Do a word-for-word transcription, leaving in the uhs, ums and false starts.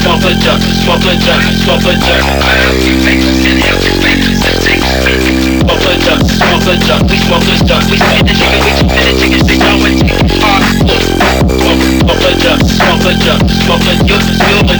smoke a jump, smoke a jump, smoke a jump. Smoke a jump, smoke a jump, we smoke a jump, we spit the chicken, we spit the chicken, they don't want to take it hard. Smoke a jump, smoke a jump, smoke a jump, smoke a